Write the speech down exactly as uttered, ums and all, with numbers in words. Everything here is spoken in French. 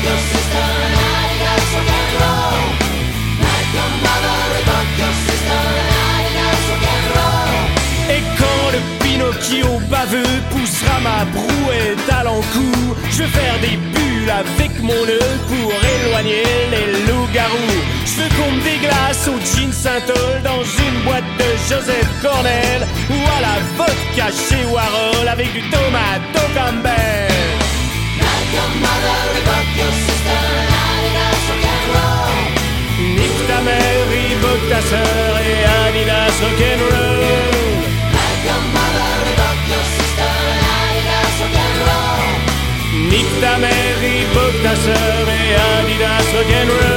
your sister and Adidas rock and roll. Like your mother, revoke your sister and Adidas rock and roll. Et quand le Pinocchio baveux poussera ma brouette à l'encou, je vais faire des bulles avec mon nœud pour éloigner les loups-garous. Je veux qu'on me déglace au gin Saint-Ol dans une boîte de Joseph Cornell, ou à la vodka chez Warhol avec du tomato Campbell. Like your mother, revoke your sister and Adidas rock and roll. Nique ta mère, Reebok ta sœur et Adidas rock'n'roll. Like your mother, revoke your sister and Adidas rock and roll. Nique ta mère, Reebok ta sœur et Adidas rock'n'roll.